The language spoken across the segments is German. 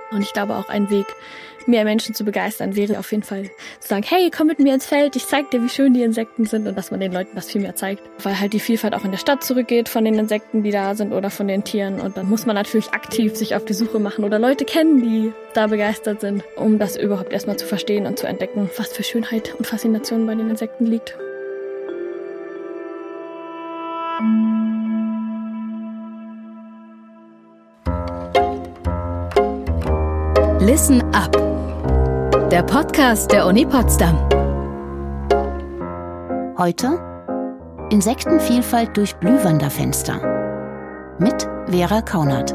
Und ich glaube auch ein Weg, mehr Menschen zu begeistern, wäre auf jeden Fall zu sagen, hey, komm mit mir ins Feld, ich zeig dir, wie schön die Insekten sind und dass man den Leuten das viel mehr zeigt. Weil halt die Vielfalt auch in der Stadt zurückgeht von den Insekten, die da sind oder von den Tieren. Und dann muss man natürlich aktiv sich auf die Suche machen oder Leute kennen, die da begeistert sind, um das überhaupt erstmal zu verstehen und zu entdecken, was für Schönheit und Faszination bei den Insekten liegt. Listen up. Der Podcast der Uni Potsdam. Heute Insektenvielfalt durch Blühwanderfenster mit Vera Kaunert.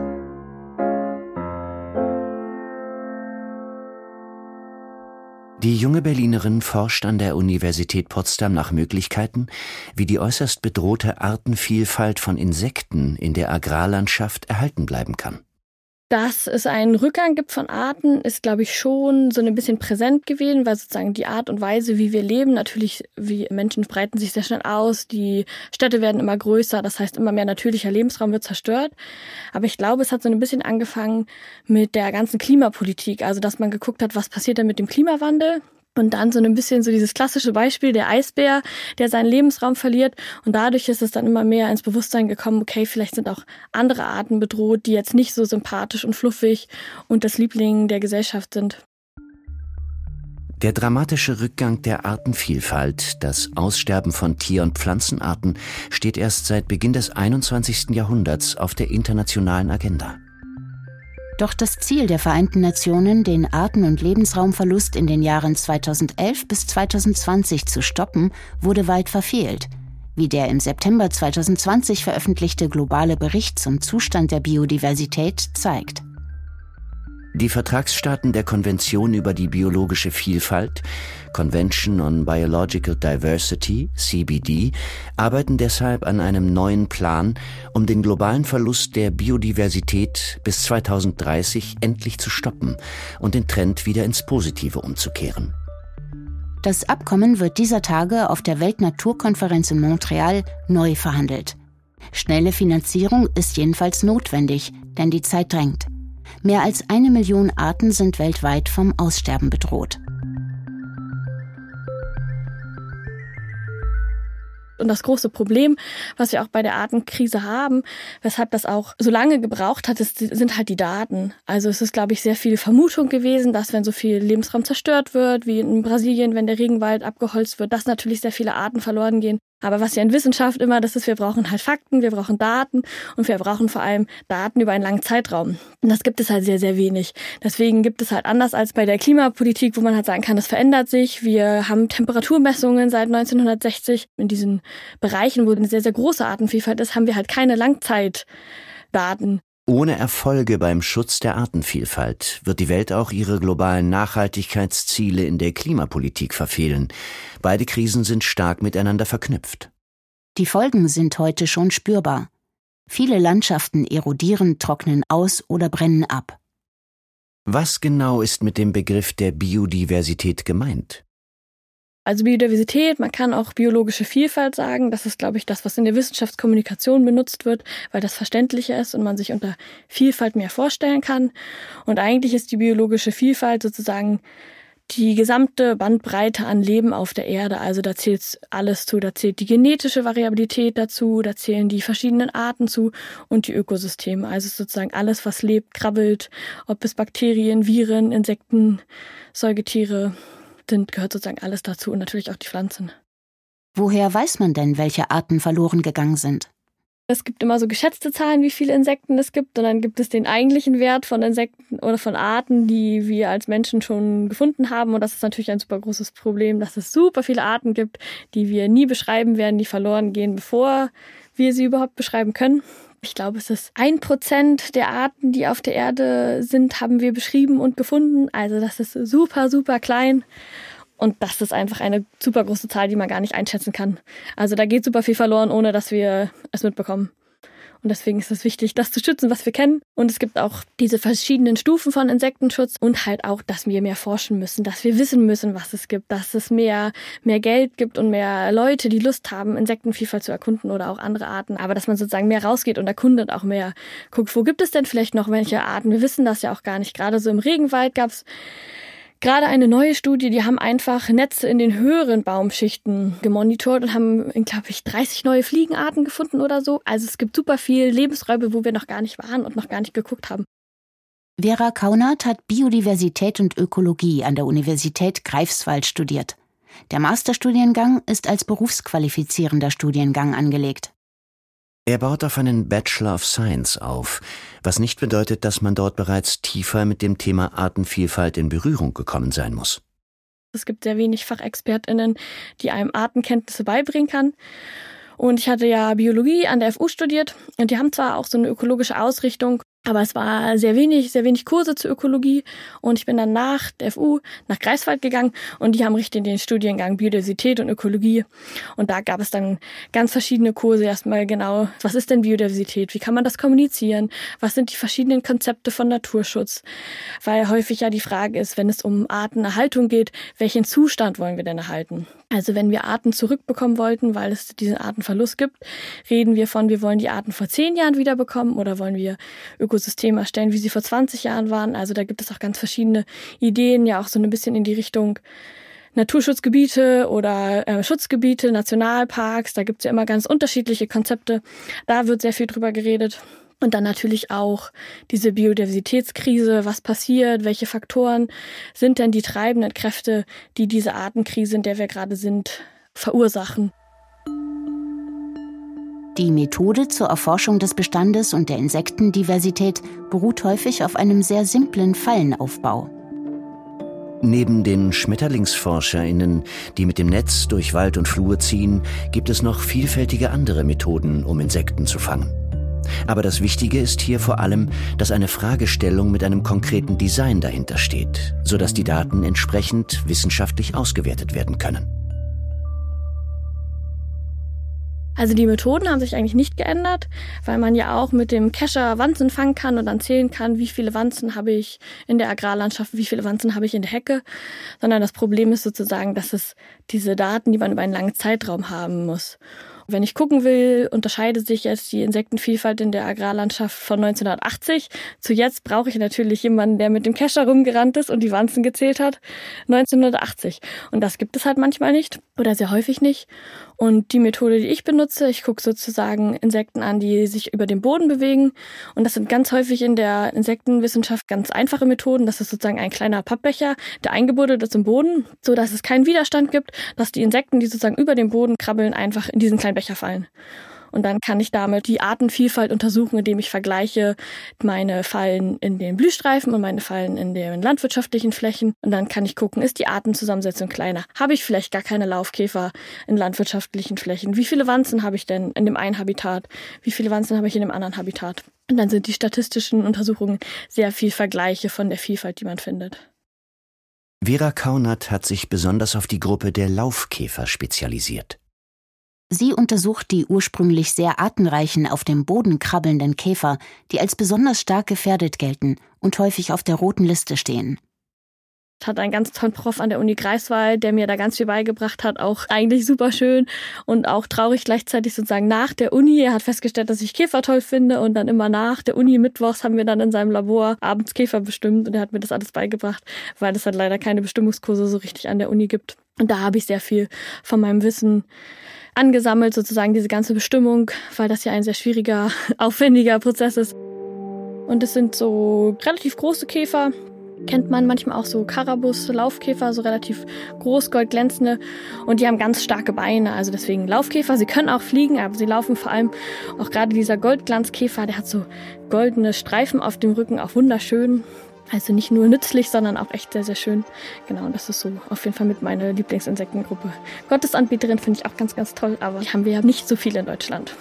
Die junge Berlinerin forscht an der Universität Potsdam nach Möglichkeiten, wie die äußerst bedrohte Artenvielfalt von Insekten in der Agrarlandschaft erhalten bleiben kann. Dass es einen Rückgang gibt von Arten, ist, glaube ich, schon so ein bisschen präsent gewesen, weil sozusagen die Art und Weise, wie wir leben, natürlich, wie Menschen breiten sich sehr schnell aus, die Städte werden immer größer, das heißt, immer mehr natürlicher Lebensraum wird zerstört. Aber ich glaube, es hat so ein bisschen angefangen mit der ganzen Klimapolitik, also dass man geguckt hat, was passiert denn mit dem Klimawandel? Und dann so ein bisschen so dieses klassische Beispiel, der Eisbär, der seinen Lebensraum verliert. Und dadurch ist es dann immer mehr ins Bewusstsein gekommen, okay, vielleicht sind auch andere Arten bedroht, die jetzt nicht so sympathisch und fluffig und das Liebling der Gesellschaft sind. Der dramatische Rückgang der Artenvielfalt, das Aussterben von Tier- und Pflanzenarten, steht erst seit Beginn des 21. Jahrhunderts auf der internationalen Agenda. Doch das Ziel der Vereinten Nationen, den Arten- und Lebensraumverlust in den Jahren 2011 bis 2020 zu stoppen, wurde weit verfehlt, wie der im September 2020 veröffentlichte globale Bericht zum Zustand der Biodiversität zeigt. Die Vertragsstaaten der Konvention über die biologische Vielfalt, Convention on Biological Diversity, CBD, arbeiten deshalb an einem neuen Plan, um den globalen Verlust der Biodiversität bis 2030 endlich zu stoppen und den Trend wieder ins Positive umzukehren. Das Abkommen wird dieser Tage auf der Weltnaturkonferenz in Montreal neu verhandelt. Schnelle Finanzierung ist jedenfalls notwendig, denn die Zeit drängt. Mehr als 1 Million Arten sind weltweit vom Aussterben bedroht. Und das große Problem, was wir auch bei der Artenkrise haben, weshalb das auch so lange gebraucht hat, sind halt die Daten. Also es ist, glaube ich, sehr viel Vermutung gewesen, dass wenn so viel Lebensraum zerstört wird, wie in Brasilien, wenn der Regenwald abgeholzt wird, dass natürlich sehr viele Arten verloren gehen. Aber was ja in Wissenschaft immer das ist, wir brauchen halt Fakten, wir brauchen Daten und wir brauchen vor allem Daten über einen langen Zeitraum. Und das gibt es halt sehr, sehr wenig. Deswegen gibt es halt anders als bei der Klimapolitik, wo man halt sagen kann, das verändert sich. Wir haben Temperaturmessungen seit 1960. In diesen Bereichen, wo eine sehr, sehr große Artenvielfalt ist, haben wir halt keine Langzeitdaten. Ohne Erfolge beim Schutz der Artenvielfalt wird die Welt auch ihre globalen Nachhaltigkeitsziele in der Klimapolitik verfehlen. Beide Krisen sind stark miteinander verknüpft. Die Folgen sind heute schon spürbar. Viele Landschaften erodieren, trocknen aus oder brennen ab. Was genau ist mit dem Begriff der Biodiversität gemeint? Also Biodiversität, man kann auch biologische Vielfalt sagen. Das ist, glaube ich, das, was in der Wissenschaftskommunikation benutzt wird, weil das verständlicher ist und man sich unter Vielfalt mehr vorstellen kann. Und eigentlich ist die biologische Vielfalt sozusagen die gesamte Bandbreite an Leben auf der Erde. Also da zählt alles zu. Da zählt die genetische Variabilität dazu, da zählen die verschiedenen Arten zu und die Ökosysteme. Also sozusagen alles, was lebt, krabbelt, ob es Bakterien, Viren, Insekten, Säugetiere gehört sozusagen alles dazu und natürlich auch die Pflanzen. Woher weiß man denn, welche Arten verloren gegangen sind? Es gibt immer so geschätzte Zahlen, wie viele Insekten es gibt und dann gibt es den eigentlichen Wert von Insekten oder von Arten, die wir als Menschen schon gefunden haben und das ist natürlich ein super großes Problem, dass es super viele Arten gibt, die wir nie beschreiben werden, die verloren gehen, bevor wir sie überhaupt beschreiben können. Ich glaube, es ist 1% der Arten, die auf der Erde sind, haben wir beschrieben und gefunden. Also das ist super, super klein. Und das ist einfach eine super große Zahl, die man gar nicht einschätzen kann. Also da geht super viel verloren, ohne dass wir es mitbekommen. Und deswegen ist es wichtig, das zu schützen, was wir kennen. Und es gibt auch diese verschiedenen Stufen von Insektenschutz und halt auch, dass wir mehr forschen müssen, dass wir wissen müssen, was es gibt, dass es mehr Geld gibt und mehr Leute, die Lust haben, Insektenvielfalt zu erkunden oder auch andere Arten. Aber dass man sozusagen mehr rausgeht und erkundet, auch mehr guckt, wo gibt es denn vielleicht noch welche Arten? Wir wissen das ja auch gar nicht. Gerade so im Regenwald gab es gerade eine neue Studie, die haben einfach Netze in den höheren Baumschichten gemonitort und haben, glaube ich, 30 neue Fliegenarten gefunden oder so. Also es gibt super viel Lebensräume, wo wir noch gar nicht waren und noch gar nicht geguckt haben. Vera Kaunert hat Biodiversität und Ökologie an der Universität Greifswald studiert. Der Masterstudiengang ist als berufsqualifizierender Studiengang angelegt. Er baut auf einen Bachelor of Science auf, was nicht bedeutet, dass man dort bereits tiefer mit dem Thema Artenvielfalt in Berührung gekommen sein muss. Es gibt sehr wenig FachexpertInnen, die einem Artenkenntnisse beibringen kann. Und ich hatte ja Biologie an der FU studiert und die haben zwar auch so eine ökologische Ausrichtung, aber es war sehr wenig Kurse zur Ökologie und ich bin dann nach der FU nach Greifswald gegangen und die haben richtig den Studiengang Biodiversität und Ökologie und da gab es dann ganz verschiedene Kurse. Erstmal genau, was ist denn Biodiversität? Wie kann man das kommunizieren? Was sind die verschiedenen Konzepte von Naturschutz? Weil häufig ja die Frage ist, wenn es um Artenerhaltung geht, welchen Zustand wollen wir denn erhalten? Also wenn wir Arten zurückbekommen wollten, weil es diesen Artenverlust gibt, reden wir von, wir wollen die Arten vor 10 Jahren wiederbekommen oder wollen wir Ökosysteme erstellen, wie sie vor 20 Jahren waren. Also da gibt es auch ganz verschiedene Ideen, ja auch so ein bisschen in die Richtung Naturschutzgebiete oder Schutzgebiete, Nationalparks. Da gibt es ja immer ganz unterschiedliche Konzepte. Da wird sehr viel drüber geredet. Und dann natürlich auch diese Biodiversitätskrise, was passiert, welche Faktoren sind denn die treibenden Kräfte, die diese Artenkrise, in der wir gerade sind, verursachen. Die Methode zur Erforschung des Bestandes und der Insektendiversität beruht häufig auf einem sehr simplen Fallenaufbau. Neben den SchmetterlingsforscherInnen, die mit dem Netz durch Wald und Flur ziehen, gibt es noch vielfältige andere Methoden, um Insekten zu fangen. Aber das Wichtige ist hier vor allem, dass eine Fragestellung mit einem konkreten Design dahinter steht, sodass die Daten entsprechend wissenschaftlich ausgewertet werden können. Also die Methoden haben sich eigentlich nicht geändert, weil man ja auch mit dem Kescher Wanzen fangen kann und dann zählen kann, wie viele Wanzen habe ich in der Agrarlandschaft, wie viele Wanzen habe ich in der Hecke. Sondern das Problem ist sozusagen, dass es diese Daten, die man über einen langen Zeitraum haben muss. Und wenn ich gucken will, unterscheidet sich jetzt die Insektenvielfalt in der Agrarlandschaft von 1980 zu jetzt, brauche ich natürlich jemanden, der mit dem Kescher rumgerannt ist und die Wanzen gezählt hat, 1980. Und das gibt es halt manchmal nicht oder sehr häufig nicht. Und die Methode, die ich benutze, ich gucke sozusagen Insekten an, die sich über den Boden bewegen. Und das sind ganz häufig in der Insektenwissenschaft ganz einfache Methoden. Das ist sozusagen ein kleiner Pappbecher, der eingebuddelt ist im Boden, so dass es keinen Widerstand gibt, dass die Insekten, die sozusagen über den Boden krabbeln, einfach in diesen kleinen Becher fallen. Und dann kann ich damit die Artenvielfalt untersuchen, indem ich vergleiche meine Fallen in den Blühstreifen und meine Fallen in den landwirtschaftlichen Flächen. Und dann kann ich gucken, ist die Artenzusammensetzung kleiner? Habe ich vielleicht gar keine Laufkäfer in landwirtschaftlichen Flächen? Wie viele Wanzen habe ich denn in dem einen Habitat? Wie viele Wanzen habe ich in dem anderen Habitat? Und dann sind die statistischen Untersuchungen sehr viel Vergleiche von der Vielfalt, die man findet. Vera Kaunert hat sich besonders auf die Gruppe der Laufkäfer spezialisiert. Sie untersucht die ursprünglich sehr artenreichen, auf dem Boden krabbelnden Käfer, die als besonders stark gefährdet gelten und häufig auf der roten Liste stehen. Ich hatte einen ganz tollen Prof an der Uni Greifswald, der mir da ganz viel beigebracht hat, auch eigentlich super schön und auch traurig gleichzeitig sozusagen nach der Uni. Er hat festgestellt, dass ich Käfer toll finde und dann immer nach der Uni mittwochs haben wir dann in seinem Labor abends Käfer bestimmt und er hat mir das alles beigebracht, weil es halt leider keine Bestimmungskurse so richtig an der Uni gibt. Und da habe ich sehr viel von meinem Wissen angesammelt, sozusagen diese ganze Bestimmung, weil das ja ein sehr schwieriger, aufwendiger Prozess ist. Und es sind so relativ große Käfer, kennt man manchmal auch so Karabus-Laufkäfer, so relativ groß, goldglänzende und die haben ganz starke Beine, also deswegen Laufkäfer. Sie können auch fliegen, aber sie laufen vor allem, auch gerade dieser Goldglanzkäfer, der hat so goldene Streifen auf dem Rücken, auch wunderschön. Also nicht nur nützlich, sondern auch echt sehr, sehr schön. Genau, und das ist so auf jeden Fall mit meiner Lieblingsinsektengruppe. Gottesanbeterin finde ich auch ganz, ganz toll, aber die haben wir ja nicht so viel in Deutschland.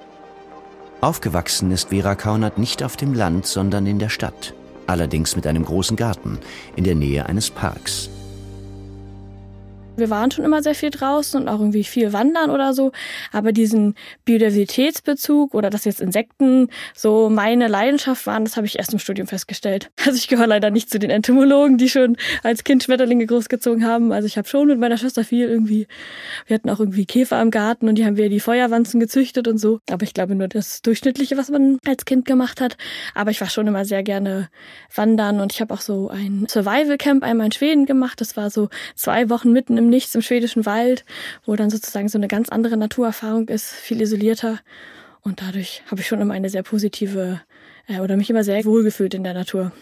Aufgewachsen ist Vera Kaunert nicht auf dem Land, sondern in der Stadt. Allerdings mit einem großen Garten in der Nähe eines Parks. Wir waren schon immer sehr viel draußen und auch irgendwie viel wandern oder so. Aber diesen Biodiversitätsbezug oder dass jetzt Insekten so meine Leidenschaft waren, das habe ich erst im Studium festgestellt. Also ich gehöre leider nicht zu den Entomologen, die schon als Kind Schmetterlinge großgezogen haben. Also ich habe schon mit meiner Schwester wir hatten auch irgendwie Käfer im Garten und die Feuerwanzen gezüchtet und so. Aber ich glaube nur das Durchschnittliche, was man als Kind gemacht hat. Aber ich war schon immer sehr gerne wandern und ich habe auch so ein Survival-Camp einmal in Schweden gemacht. Das war so 2 Wochen mitten im Nichts im schwedischen Wald, wo dann sozusagen so eine ganz andere Naturerfahrung ist, viel isolierter. Und dadurch habe ich schon immer eine sehr positive oder mich immer sehr wohlgefühlt in der Natur.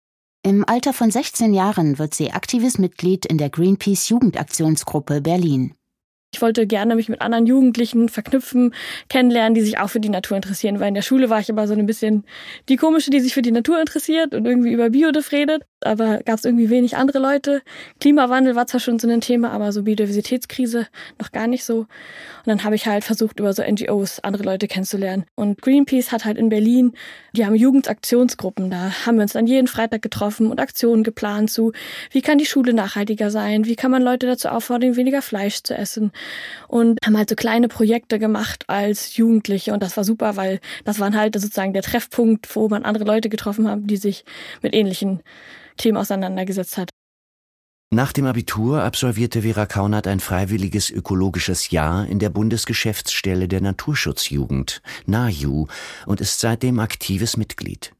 Im Alter von 16 Jahren wird sie aktives Mitglied in der Greenpeace-Jugendaktionsgruppe Berlin. Ich wollte gerne mich mit anderen Jugendlichen verknüpfen, kennenlernen, die sich auch für die Natur interessieren, weil in der Schule war ich immer so ein bisschen die Komische, die sich für die Natur interessiert und irgendwie über Biodiff redet, aber gab es irgendwie wenig andere Leute. Klimawandel war zwar schon so ein Thema, aber so Biodiversitätskrise noch gar nicht so. Und dann habe ich halt versucht, über so NGOs andere Leute kennenzulernen. Und Greenpeace hat halt in Berlin, die haben Jugendaktionsgruppen, da haben wir uns dann jeden Freitag getroffen und Aktionen geplant zu, wie kann die Schule nachhaltiger sein, wie kann man Leute dazu auffordern, weniger Fleisch zu essen. Und haben halt so kleine Projekte gemacht als Jugendliche und das war super, weil das waren halt sozusagen der Treffpunkt, wo man andere Leute getroffen hat, die sich mit ähnlichen Themen auseinandergesetzt hat. Nach dem Abitur absolvierte Vera Kaunert ein freiwilliges ökologisches Jahr in der Bundesgeschäftsstelle der Naturschutzjugend, NAJU, und ist seitdem aktives Mitglied.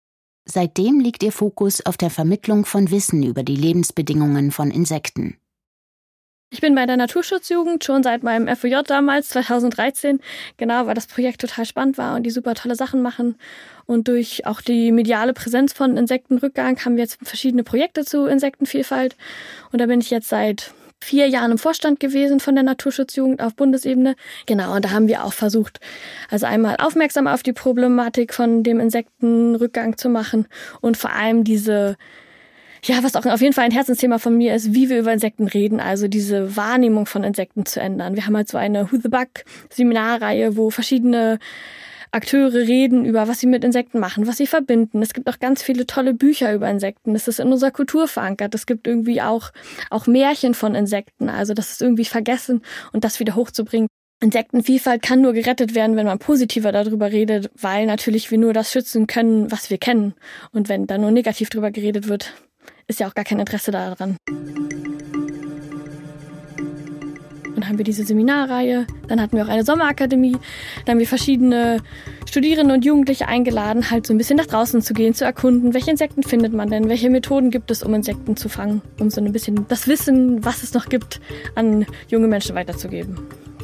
Seitdem liegt ihr Fokus auf der Vermittlung von Wissen über die Lebensbedingungen von Insekten. Ich bin bei der Naturschutzjugend schon seit meinem FOJ damals, 2013, genau, weil das Projekt total spannend war und die super tolle Sachen machen. Und durch auch die mediale Präsenz von Insektenrückgang haben wir jetzt verschiedene Projekte zu Insektenvielfalt. Und da bin ich jetzt seit 4 Jahren im Vorstand gewesen von der Naturschutzjugend auf Bundesebene. Genau, und da haben wir auch versucht, also einmal aufmerksam auf die Problematik von dem Insektenrückgang zu machen und vor allem was auch auf jeden Fall ein Herzensthema von mir ist, wie wir über Insekten reden, also diese Wahrnehmung von Insekten zu ändern. Wir haben halt so eine Who the Bug Seminarreihe, wo verschiedene Akteure reden über, was sie mit Insekten machen, was sie verbinden. Es gibt auch ganz viele tolle Bücher über Insekten. Das ist in unserer Kultur verankert. Es gibt irgendwie auch Märchen von Insekten. Also das ist irgendwie vergessen und das wieder hochzubringen. Insektenvielfalt kann nur gerettet werden, wenn man positiver darüber redet, weil natürlich wir nur das schützen können, was wir kennen. Und wenn da nur negativ drüber geredet wird, ist ja auch gar kein Interesse daran. Dann haben wir diese Seminarreihe, dann hatten wir auch eine Sommerakademie, dann haben wir verschiedene Studierende und Jugendliche eingeladen, halt so ein bisschen nach draußen zu gehen, zu erkunden, welche Insekten findet man denn, welche Methoden gibt es, um Insekten zu fangen, um so ein bisschen das Wissen, was es noch gibt, an junge Menschen weiterzugeben.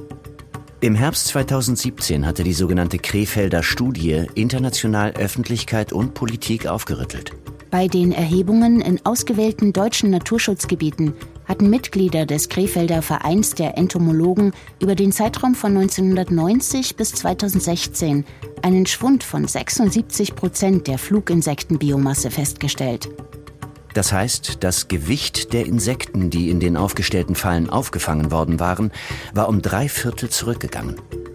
Im Herbst 2017 hatte die sogenannte Krefelder Studie international Öffentlichkeit und Politik aufgerüttelt. Bei den Erhebungen in ausgewählten deutschen Naturschutzgebieten hatten Mitglieder des Krefelder Vereins der Entomologen über den Zeitraum von 1990 bis 2016 einen Schwund von 76% der Fluginsektenbiomasse festgestellt. Das heißt, das Gewicht der Insekten, die in den aufgestellten Fallen aufgefangen worden waren, war um 3/4 zurückgegangen.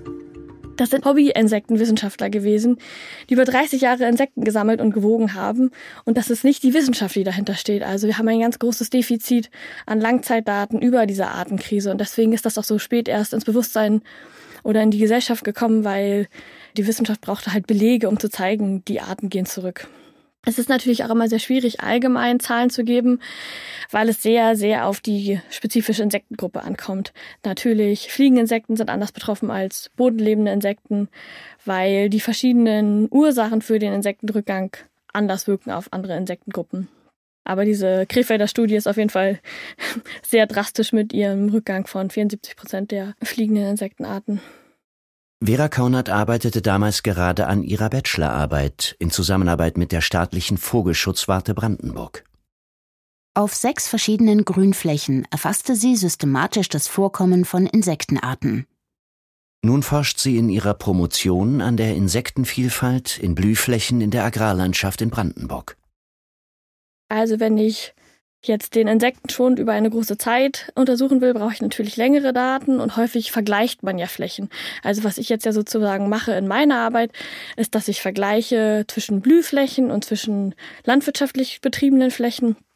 Das sind Hobby-Insektenwissenschaftler gewesen, die über 30 Jahre Insekten gesammelt und gewogen haben. Und das ist nicht die Wissenschaft, die dahinter steht. Also wir haben ein ganz großes Defizit an Langzeitdaten über diese Artenkrise. Und deswegen ist das auch so spät erst ins Bewusstsein oder in die Gesellschaft gekommen, weil die Wissenschaft brauchte halt Belege, um zu zeigen, die Arten gehen zurück. Es ist natürlich auch immer sehr schwierig, allgemein Zahlen zu geben, weil es sehr, sehr auf die spezifische Insektengruppe ankommt. Natürlich, Fliegeninsekten sind anders betroffen als bodenlebende Insekten, weil die verschiedenen Ursachen für den Insektenrückgang anders wirken auf andere Insektengruppen. Aber diese Krefelder Studie ist auf jeden Fall sehr drastisch mit ihrem Rückgang von 74% der fliegenden Insektenarten. Vera Kaunert arbeitete damals gerade an ihrer Bachelorarbeit in Zusammenarbeit mit der staatlichen Vogelschutzwarte Brandenburg. Auf 6 verschiedenen Grünflächen erfasste sie systematisch das Vorkommen von Insektenarten. Nun forscht sie in ihrer Promotion an der Insektenvielfalt in Blühflächen in der Agrarlandschaft in Brandenburg. Also wenn ich jetzt den Insektenschwund über eine große Zeit untersuchen will, brauche ich natürlich längere Daten und häufig vergleicht man ja Flächen. Also was ich jetzt ja sozusagen mache in meiner Arbeit, ist, dass ich vergleiche zwischen Blühflächen und zwischen landwirtschaftlich betriebenen Flächen.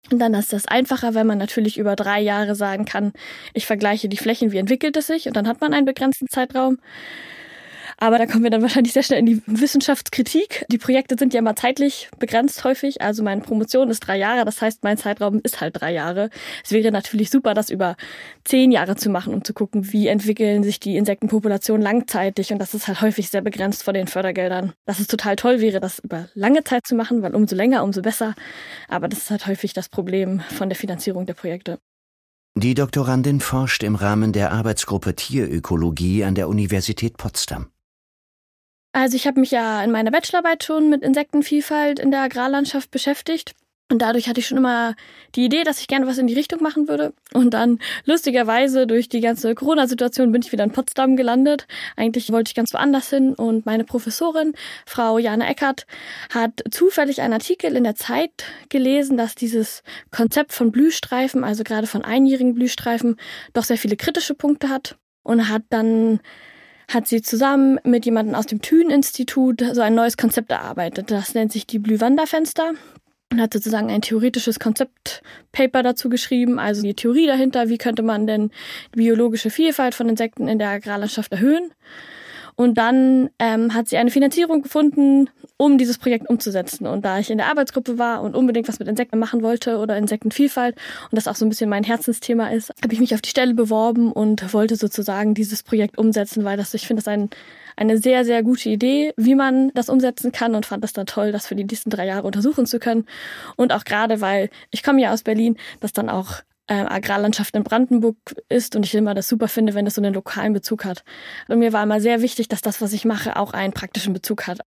Und dann ist das einfacher, wenn man natürlich über 3 Jahre sagen kann, ich vergleiche die Flächen, wie entwickelt es sich, und dann hat man einen begrenzten Zeitraum. Aber da kommen wir dann wahrscheinlich sehr schnell in die Wissenschaftskritik. Die Projekte sind ja immer zeitlich begrenzt häufig. Also meine Promotion ist 3 Jahre, das heißt, mein Zeitraum ist halt 3 Jahre. Es wäre natürlich super, das über 10 Jahre zu machen, um zu gucken, wie entwickeln sich die Insektenpopulationen langzeitig. Und das ist halt häufig sehr begrenzt von den Fördergeldern. Dass es total toll wäre, das über lange Zeit zu machen, weil umso länger, umso besser. Aber das ist halt häufig das Problem von der Finanzierung der Projekte. Die Doktorandin forscht im Rahmen der Arbeitsgruppe Tierökologie an der Universität Potsdam. Also ich habe mich ja in meiner Bachelorarbeit schon mit Insektenvielfalt in der Agrarlandschaft beschäftigt. Und dadurch hatte ich schon immer die Idee, dass ich gerne was in die Richtung machen würde. Und dann lustigerweise durch die ganze Corona-Situation bin ich wieder in Potsdam gelandet. Eigentlich wollte ich ganz woanders hin. Und meine Professorin, Frau Jane Eckert, hat zufällig einen Artikel in der Zeit gelesen, dass dieses Konzept von Blühstreifen, also gerade von einjährigen Blühstreifen, doch sehr viele kritische Punkte hat. Und hat sie zusammen mit jemandem aus dem Thün-Institut so ein neues Konzept erarbeitet. Das nennt sich die Blühwanderfenster und hat sozusagen ein theoretisches Konzeptpaper dazu geschrieben, also die Theorie dahinter, wie könnte man denn die biologische Vielfalt von Insekten in der Agrarlandschaft erhöhen. Und dann hat sie eine Finanzierung gefunden, um dieses Projekt umzusetzen. Und da ich in der Arbeitsgruppe war und unbedingt was mit Insekten machen wollte oder Insektenvielfalt und das auch so ein bisschen mein Herzensthema ist, habe ich mich auf die Stelle beworben und wollte sozusagen dieses Projekt umsetzen, weil ich finde das eine sehr, sehr gute Idee, wie man das umsetzen kann, und fand das dann toll, das für die nächsten 3 Jahre untersuchen zu können. Und auch gerade, weil ich komme ja aus Berlin, das dann auch Agrarlandschaft in Brandenburg ist und ich immer das super finde, wenn es so einen lokalen Bezug hat. Und mir war immer sehr wichtig, dass das, was ich mache, auch einen praktischen Bezug hat.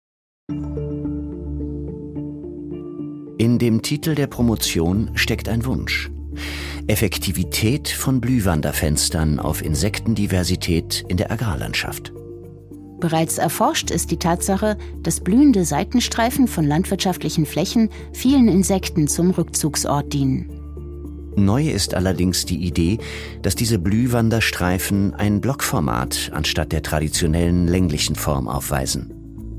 In dem Titel der Promotion steckt ein Wunsch: Effektivität von Blühwanderfenstern auf Insektendiversität in der Agrarlandschaft. Bereits erforscht ist die Tatsache, dass blühende Seitenstreifen von landwirtschaftlichen Flächen vielen Insekten zum Rückzugsort dienen. Neu ist allerdings die Idee, dass diese Blühwanderstreifen ein Blockformat anstatt der traditionellen länglichen Form aufweisen.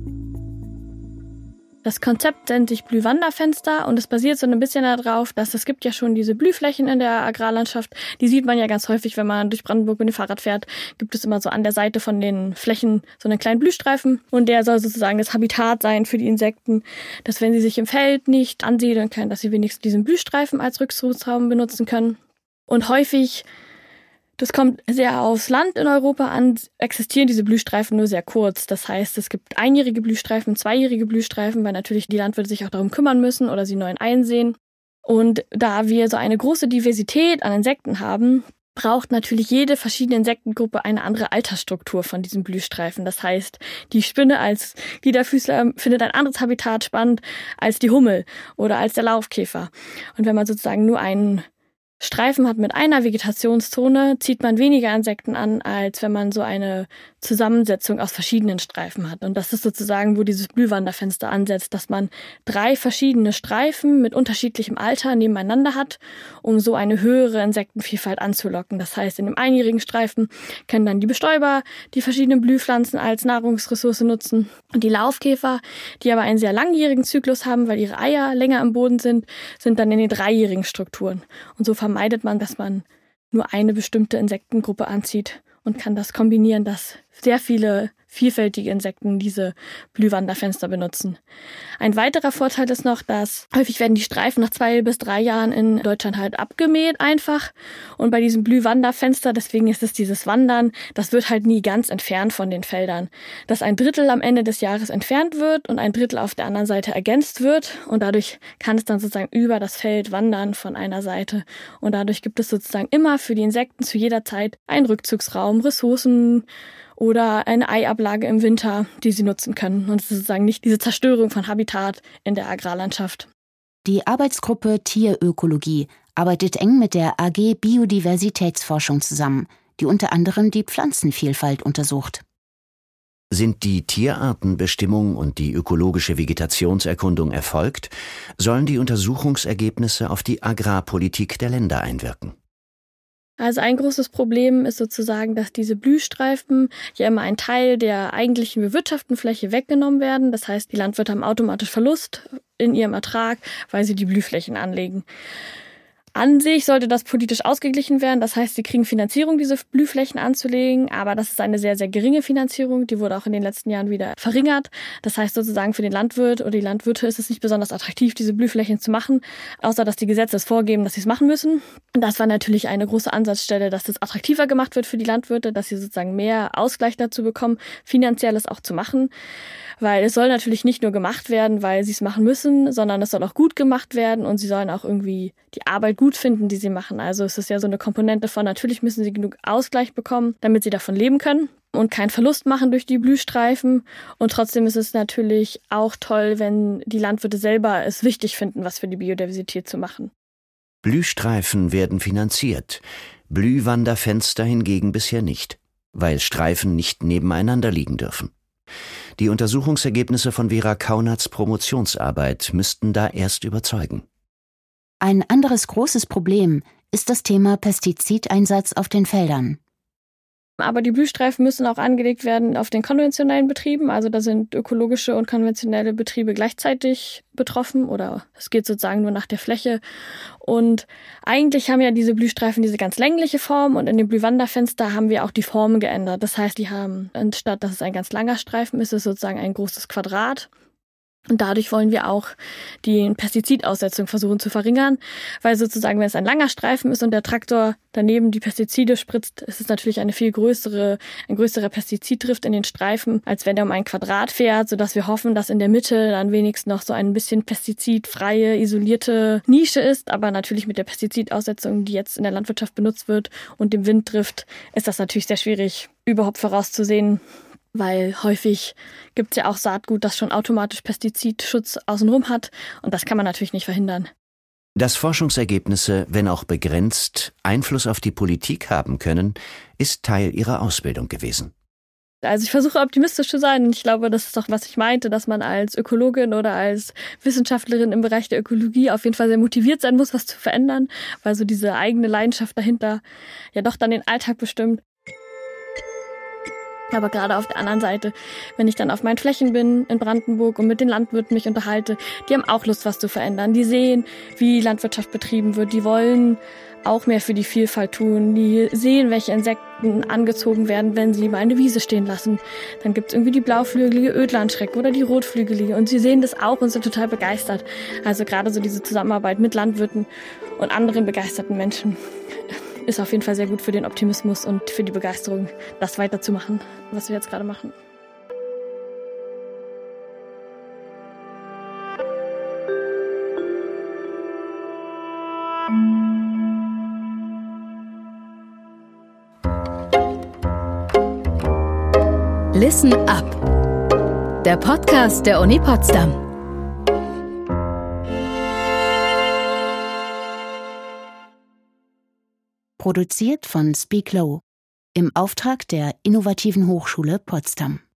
Das Konzept nennt sich Blühwanderfenster und es basiert so ein bisschen darauf, dass es gibt ja schon diese Blühflächen in der Agrarlandschaft. Die sieht man ja ganz häufig, wenn man durch Brandenburg mit dem Fahrrad fährt, gibt es immer so an der Seite von den Flächen so einen kleinen Blühstreifen. Und der soll sozusagen das Habitat sein für die Insekten, dass wenn sie sich im Feld nicht ansiedeln können, dass sie wenigstens diesen Blühstreifen als Rückzugsraum benutzen können. Und häufig, das kommt sehr aufs Land in Europa an, existieren diese Blühstreifen nur sehr kurz. Das heißt, es gibt einjährige Blühstreifen, 2-jährige Blühstreifen, weil natürlich die Landwirte sich auch darum kümmern müssen oder sie neu einsehen. Und da wir so eine große Diversität an Insekten haben, braucht natürlich jede verschiedene Insektengruppe eine andere Altersstruktur von diesen Blühstreifen. Das heißt, die Spinne als Gliederfüßler findet ein anderes Habitat spannend als die Hummel oder als der Laufkäfer. Und wenn man sozusagen nur einen Streifen hat mit einer Vegetationszone, zieht man weniger Insekten an, als wenn man so eine Zusammensetzung aus verschiedenen Streifen hat. Und das ist sozusagen, wo dieses Blühwanderfenster ansetzt, dass man 3 verschiedene Streifen mit unterschiedlichem Alter nebeneinander hat, um so eine höhere Insektenvielfalt anzulocken. Das heißt, in dem einjährigen Streifen können dann die Bestäuber die verschiedenen Blühpflanzen als Nahrungsressource nutzen. Und die Laufkäfer, die aber einen sehr langjährigen Zyklus haben, weil ihre Eier länger im Boden sind dann in den 3-jährigen Strukturen. Und so vermeidet man, dass man nur eine bestimmte Insektengruppe anzieht und kann das kombinieren, dass sehr viele vielfältige Insekten diese Blühwanderfenster benutzen. Ein weiterer Vorteil ist noch, dass häufig werden die Streifen nach 2 bis 3 Jahren in Deutschland halt abgemäht einfach. Und bei diesem Blühwanderfenster, deswegen ist es dieses Wandern, das wird halt nie ganz entfernt von den Feldern. Dass ein Drittel am Ende des Jahres entfernt wird und ein Drittel auf der anderen Seite ergänzt wird. Und dadurch kann es dann sozusagen über das Feld wandern von einer Seite. Und dadurch gibt es sozusagen immer für die Insekten zu jeder Zeit einen Rückzugsraum, Ressourcen oder eine Eiablage im Winter, die sie nutzen können. Und es ist sozusagen nicht diese Zerstörung von Habitat in der Agrarlandschaft. Die Arbeitsgruppe Tierökologie arbeitet eng mit der AG Biodiversitätsforschung zusammen, die unter anderem die Pflanzenvielfalt untersucht. Sind die Tierartenbestimmung und die ökologische Vegetationserkundung erfolgt, sollen die Untersuchungsergebnisse auf die Agrarpolitik der Länder einwirken. Also ein großes Problem ist sozusagen, dass diese Blühstreifen ja immer ein Teil der eigentlichen bewirtschafteten Fläche weggenommen werden. Das heißt, die Landwirte haben automatisch Verlust in ihrem Ertrag, weil sie die Blühflächen anlegen. An sich sollte das politisch ausgeglichen werden. Das heißt, sie kriegen Finanzierung, diese Blühflächen anzulegen. Aber das ist eine sehr, sehr geringe Finanzierung. Die wurde auch in den letzten Jahren wieder verringert. Das heißt sozusagen für den Landwirt oder die Landwirte ist es nicht besonders attraktiv, diese Blühflächen zu machen. Außer, dass die Gesetze es vorgeben, dass sie es machen müssen. Und das war natürlich eine große Ansatzstelle, dass es attraktiver gemacht wird für die Landwirte, dass sie sozusagen mehr Ausgleich dazu bekommen, finanzielles auch zu machen. Weil es soll natürlich nicht nur gemacht werden, weil sie es machen müssen, sondern es soll auch gut gemacht werden und sie sollen auch irgendwie die Arbeit gut finden, die sie machen. Also es ist ja so eine Komponente von, natürlich müssen sie genug Ausgleich bekommen, damit sie davon leben können und keinen Verlust machen durch die Blühstreifen. Und trotzdem ist es natürlich auch toll, wenn die Landwirte selber es wichtig finden, was für die Biodiversität zu machen. Blühstreifen werden finanziert, Blühwanderfenster hingegen bisher nicht, weil Streifen nicht nebeneinander liegen dürfen. Die Untersuchungsergebnisse von Vera Kaunerts Promotionsarbeit müssten da erst überzeugen. Ein anderes großes Problem ist das Thema Pestizideinsatz auf den Feldern. Aber die Blühstreifen müssen auch angelegt werden auf den konventionellen Betrieben. Also da sind ökologische und konventionelle Betriebe gleichzeitig betroffen oder es geht sozusagen nur nach der Fläche. Und eigentlich haben ja diese Blühstreifen diese ganz längliche Form und in dem Blühwanderfenster haben wir auch die Formen geändert. Das heißt, die haben, anstatt dass es ein ganz langer Streifen ist, es sozusagen ein großes Quadrat. Und dadurch wollen wir auch die Pestizidaussetzung versuchen zu verringern, weil sozusagen, wenn es ein langer Streifen ist und der Traktor daneben die Pestizide spritzt, ist es natürlich ein größerer Pestizidrift in den Streifen, als wenn er um ein Quadrat fährt, sodass wir hoffen, dass in der Mitte dann wenigstens noch so ein bisschen pestizidfreie, isolierte Nische ist. Aber natürlich mit der Pestizidaussetzung, die jetzt in der Landwirtschaft benutzt wird und dem Winddrift, ist das natürlich sehr schwierig, überhaupt vorauszusehen. Weil häufig gibt es ja auch Saatgut, das schon automatisch Pestizidschutz außenrum hat und das kann man natürlich nicht verhindern. Dass Forschungsergebnisse, wenn auch begrenzt, Einfluss auf die Politik haben können, ist Teil ihrer Ausbildung gewesen. Also ich versuche optimistisch zu sein und ich glaube, das ist doch, was ich meinte, dass man als Ökologin oder als Wissenschaftlerin im Bereich der Ökologie auf jeden Fall sehr motiviert sein muss, was zu verändern, weil so diese eigene Leidenschaft dahinter ja doch dann den Alltag bestimmt. Aber gerade auf der anderen Seite, wenn ich dann auf meinen Flächen bin in Brandenburg und mit den Landwirten mich unterhalte, die haben auch Lust, was zu verändern. Die sehen, wie Landwirtschaft betrieben wird. Die wollen auch mehr für die Vielfalt tun. Die sehen, welche Insekten angezogen werden, wenn sie mal eine Wiese stehen lassen. Dann gibt's irgendwie die blauflügelige Ödlandschrecke oder die rotflügelige. Und sie sehen das auch und sind total begeistert. Also gerade so diese Zusammenarbeit mit Landwirten und anderen begeisterten Menschen ist auf jeden Fall sehr gut für den Optimismus und für die Begeisterung, das weiterzumachen, was wir jetzt gerade machen. Listen Up, der Podcast der Uni Potsdam. Produziert von Speak Low im Auftrag der Innovativen Hochschule Potsdam.